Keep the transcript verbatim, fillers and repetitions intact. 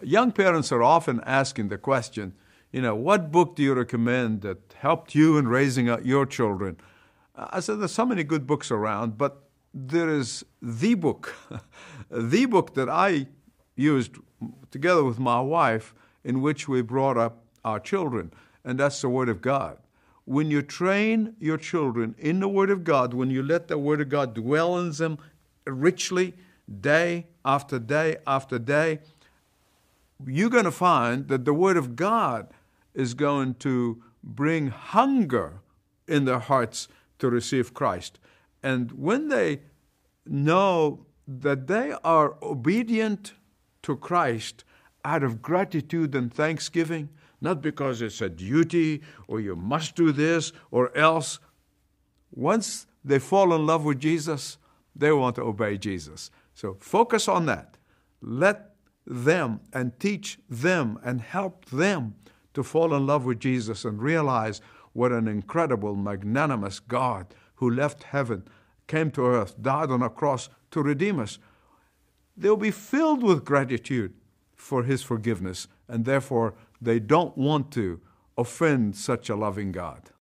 Young parents are often asking the question, you know, what book do you recommend that helped you in raising up your children? I said, there's so many good books around, but there is the book, the book that I used together with my wife in which we brought up our children, and that's the Word of God. When you train your children in the Word of God, when you let the Word of God dwell in them richly, day after day after day, you're going to find that the Word of God is going to bring hunger in their hearts to receive Christ. And when they know that they are obedient to Christ out of gratitude and thanksgiving, not because it's a duty or you must do this or else, once they fall in love with Jesus, they want to obey Jesus. So focus on that. Let them and teach them and help them to fall in love with Jesus and realize what an incredible, magnanimous God who left heaven, came to earth, died on a cross to redeem us. They'll be filled with gratitude for His forgiveness, and therefore they don't want to offend such a loving God.